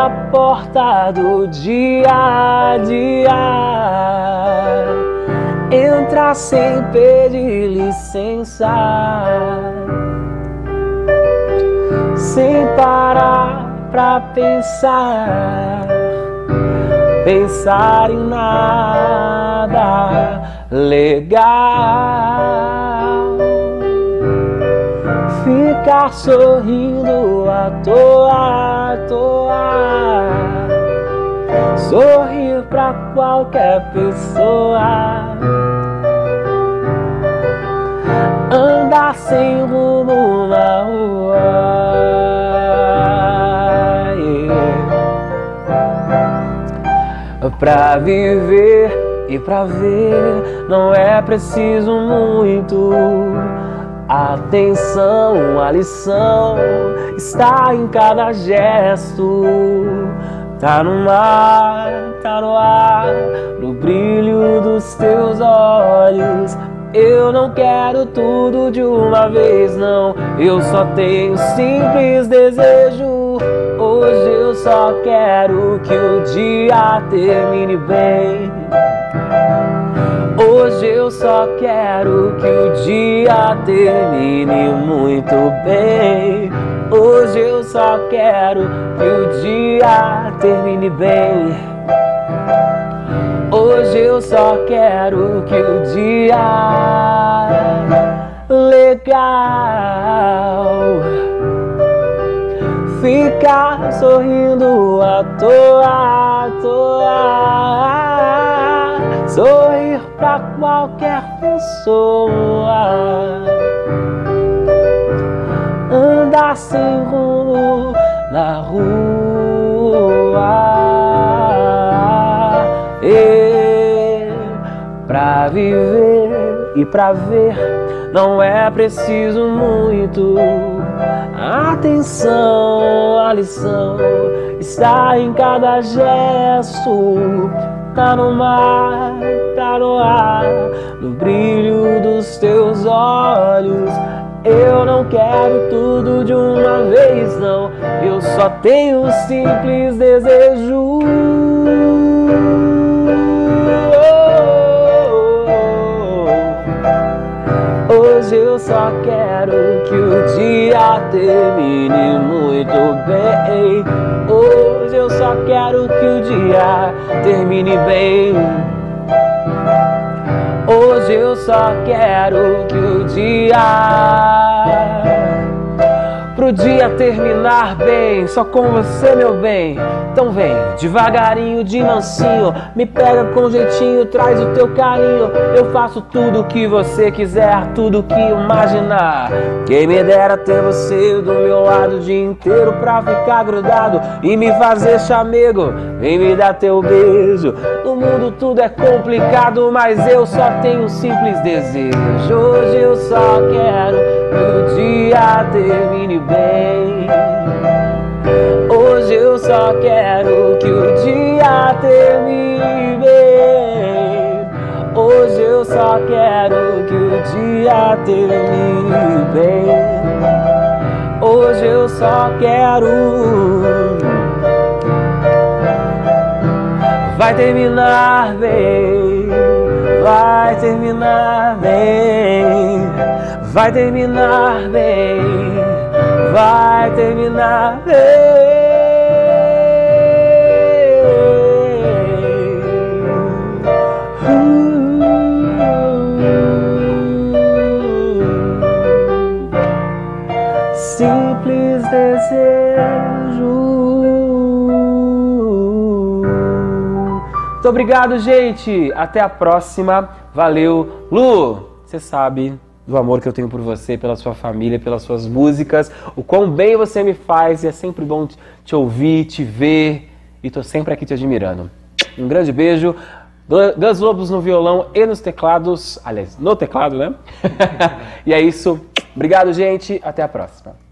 na porta do dia a dia. Entra sem pedir licença, sem parar pra pensar em nada legal. Ficar sorrindo à toa, sorrir pra qualquer pessoa, andar sem rumo na rua, Pra viver e pra ver não é preciso muito. Atenção, a lição está em cada gesto. Tá no mar, tá no ar, no brilho dos teus olhos. Eu não quero tudo de uma vez, não. Eu só tenho simples desejo. Hoje eu só quero que o dia termine bem. Hoje eu só quero que o dia termine muito bem. Hoje eu só quero que o dia termine bem. Hoje eu só quero que o dia legal. Ficar sorrindo à toa, sorrir pra qualquer pessoa, andar sem rumo na rua. Pra viver e pra ver não é preciso muito. Atenção, a lição está em cada gesto. Tá no mar, tá no ar, no brilho dos teus olhos. Eu não quero tudo de uma vez, não. Eu só tenho um simples desejo. Hoje eu só quero que o dia termine muito bem. Hoje eu só quero que o dia termine bem. Hoje eu só quero que o pro dia terminar bem, só com você, meu bem. Então vem, devagarinho, de mansinho, me pega com jeitinho, traz o teu carinho. Eu faço tudo o que você quiser, tudo o que imaginar. Quem me dera ter você do meu lado o dia inteiro pra ficar grudado e me fazer chamego. Vem me dar teu beijo. No mundo tudo é complicado, mas eu só tenho um simples desejo. Hoje eu só quero que o dia termine bem. Hoje eu só quero que o dia termine bem. Hoje eu só quero que o dia termine bem. Hoje eu só quero. Vai terminar bem. Vai terminar bem. Vai terminar bem. Vai terminar bem. Simples desejo. Muito obrigado, gente. Até a próxima. Valeu. Lu, você sabe do amor que eu tenho por você, pela sua família, pelas suas músicas, o quão bem você me faz, e é sempre bom te ouvir, te ver, e tô sempre aqui te admirando. Um grande beijo. Gus Lobos no violão e nos teclados, aliás, no teclado, né? E é isso. Obrigado, gente. Até a próxima.